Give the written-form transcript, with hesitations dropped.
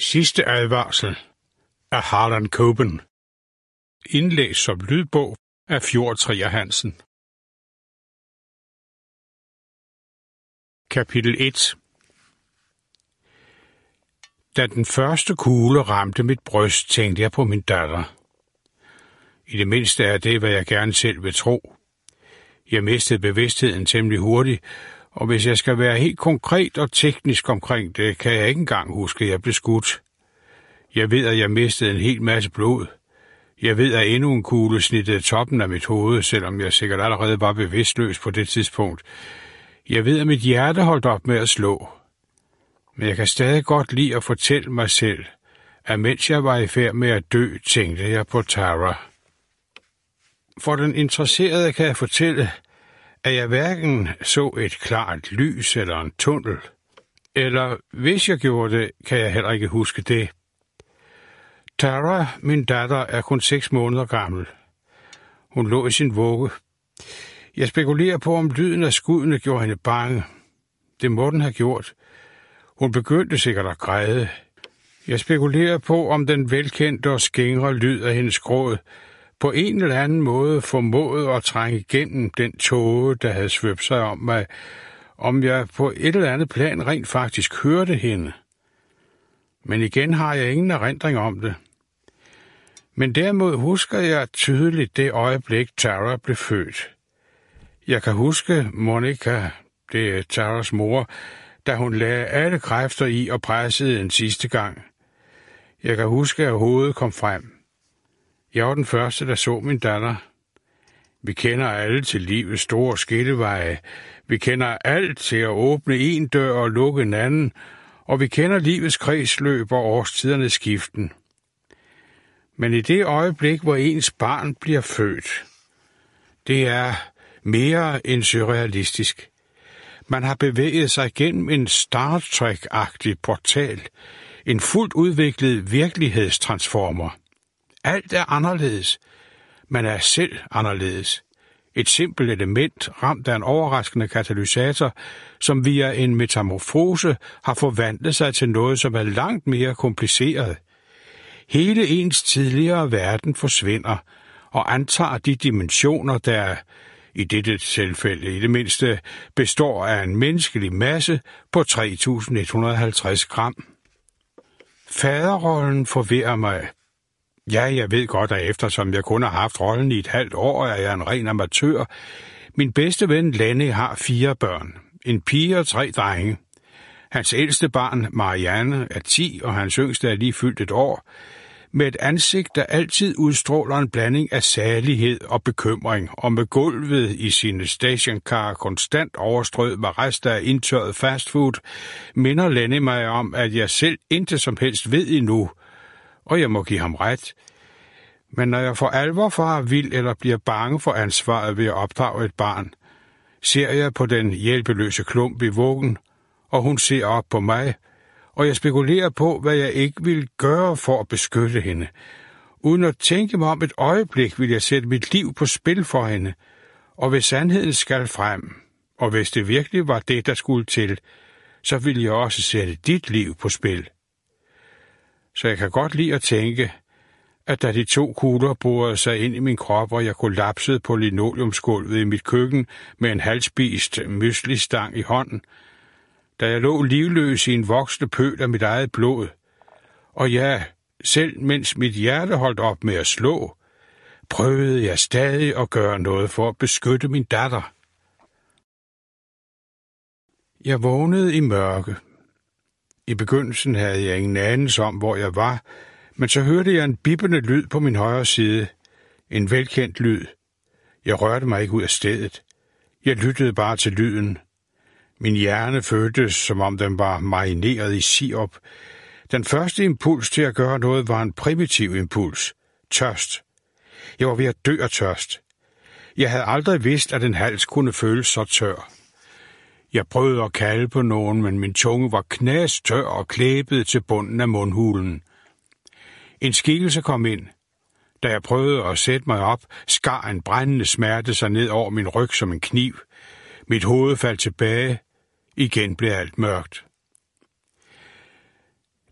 Sidste advarsel af Harlan Coben. Indlæst som lydbog af Fjord Trier Hansen. Kapitel 1. Da den første kugle ramte mit bryst, tænkte jeg på min datter. I det mindste er det, hvad jeg gerne selv vil tro. Jeg mistede bevidstheden temmelig hurtigt, og hvis jeg skal være helt konkret og teknisk omkring det, kan jeg ikke engang huske, at jeg blev skudt. Jeg ved, at jeg mistede en hel masse blod. Jeg ved, at endnu en kugle snittede toppen af mit hoved, selvom jeg sikkert allerede var bevidstløs på det tidspunkt. Jeg ved, at mit hjerte holdt op med at slå. Men jeg kan stadig godt lide at fortælle mig selv, at mens jeg var i færd med at dø, tænkte jeg på Tara. For den interesserede kan jeg fortælle, at jeg hverken så et klart lys eller en tunnel. Eller hvis jeg gjorde det, kan jeg heller ikke huske det. Tara, min datter, er kun 6 måneder gammel. Hun lå i sin vugge. Jeg spekulerer på, om lyden af skuddene gjorde hende bange. Det må den have gjort. Hun begyndte sikkert at græde. Jeg spekulerer på, om den velkendte og skingre lyd af hendes gråd på en eller anden måde formåede at trænge igennem den tåge, der havde svøbt sig om mig, om jeg på et eller andet plan rent faktisk hørte hende. Men igen har jeg ingen erindring om det. Men derimod husker jeg tydeligt det øjeblik, Tara blev født. Jeg kan huske Monica, det er Taras mor, da hun lagde alle kræfter i og pressede en sidste gang. Jeg kan huske, at hovedet kom frem. Jeg var den første, der så min datter. Vi kender alle til livets store skilleveje. Vi kender alt til at åbne en dør og lukke en anden, og vi kender livets kredsløb og årstidernes skiften. Men i det øjeblik, hvor ens barn bliver født, det er mere end surrealistisk. Man har bevæget sig gennem en Star Trek-agtig portal, en fuldt udviklet virkelighedstransformer. Alt er anderledes. Man er selv anderledes. Et simpelt element ramt af en overraskende katalysator, som via en metamorfose har forvandlet sig til noget, som er langt mere kompliceret. Hele ens tidligere verden forsvinder og antager de dimensioner, der i dette tilfælde i det mindste består af en menneskelig masse på 3.150 gram. Faderrollen forvirrer mig. Ja, jeg ved godt, at eftersom jeg kun har haft rollen i et halvt år, er jeg en ren amatør. Min bedste ven Lenny har 4 børn. En pige og 3 drenge. Hans ældste barn, Marianne, er 10, og hans yngste er lige fyldt 1 år. Med et ansigt, der altid udstråler en blanding af salighed og bekymring, og med gulvet i sine stationcar konstant overstrøget med rester af indtørret fastfood, minder Lenny mig om, at jeg selv intet som helst ved endnu, og jeg må give ham ret. Men når jeg for alvor farer vild eller bliver bange for ansvaret ved at opdrage et barn, ser jeg på den hjælpeløse klump i vuggen, og hun ser op på mig, og jeg spekulerer på, hvad jeg ikke vil gøre for at beskytte hende. Uden at tænke mig om et øjeblik, vil jeg sætte mit liv på spil for hende, og hvis sandheden skal frem, og hvis det virkelig var det, der skulle til, så vil jeg også sætte dit liv på spil. Så jeg kan godt lide at tænke, at da de 2 kugler borede sig ind i min krop, og jeg kollapsede på linoleumsgulvet i mit køkken med en halvspist mysli-stang i hånden, da jeg lå livløs i en voksende pøl af mit eget blod, og ja, selv mens mit hjerte holdt op med at slå, prøvede jeg stadig at gøre noget for at beskytte min datter. Jeg vågnede i mørke. I begyndelsen havde jeg ingen anelse om, hvor jeg var, men så hørte jeg en bippende lyd på min højre side. En velkendt lyd. Jeg rørte mig ikke ud af stedet. Jeg lyttede bare til lyden. Min hjerne føltes, som om den var marineret i sirup. Den første impuls til at gøre noget var en primitiv impuls. Tørst. Jeg var ved at dø af tørst. Jeg havde aldrig vidst, at en hals kunne føles så tør. Jeg prøvede at kalde på nogen, men min tunge var knastør og klæbede til bunden af mundhulen. En skikkelse kom ind. Da jeg prøvede at sætte mig op, skar en brændende smerte sig ned over min ryg som en kniv. Mit hoved faldt tilbage. Igen blev alt mørkt.